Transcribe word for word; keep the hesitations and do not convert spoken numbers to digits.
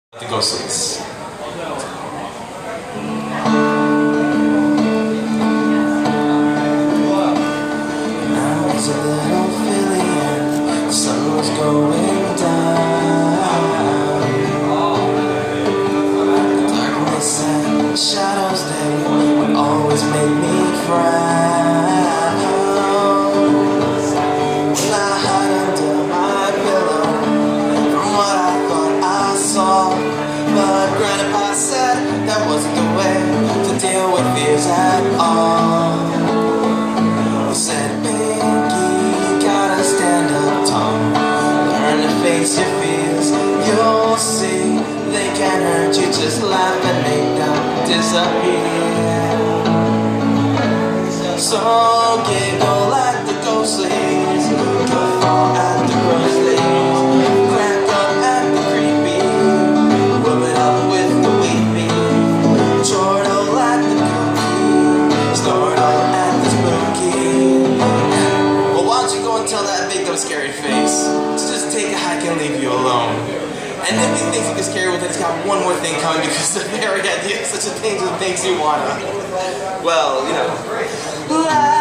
The Ghostlies. I was a little filly and the sun was going down. The darkness and shadows, they would always make me frown. When I hid under my pillow from what I thought I saw, but Grandpa said that wasn't the way to deal with fears at all. He said, Pinky, you gotta stand up tall, learn to face your fears. You'll see they can't hurt you, just laugh and make them disappear. So giggle at the ghostlies, guffaw at the grosslies, crack up at the creepy, rub it up with the weepy, chortle at the kooky, startle at the spooky. Well, why don't you go and tell that big dumb scary face to just take a hike and leave you alone. And if he thinks you get scary with it, it's got one more thing coming, because the very idea of such a thing just makes you wanna, well, you know.